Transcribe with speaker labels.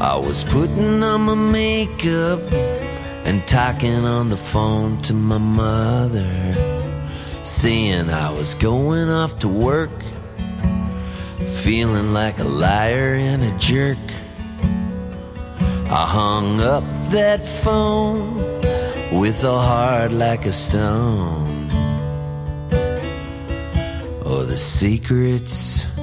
Speaker 1: I was putting on my makeup and talking on the phone to my mother, saying I was going off to work, feeling like a liar and a jerk. I hung up that phone with a heart like a stone. Oh, the secrets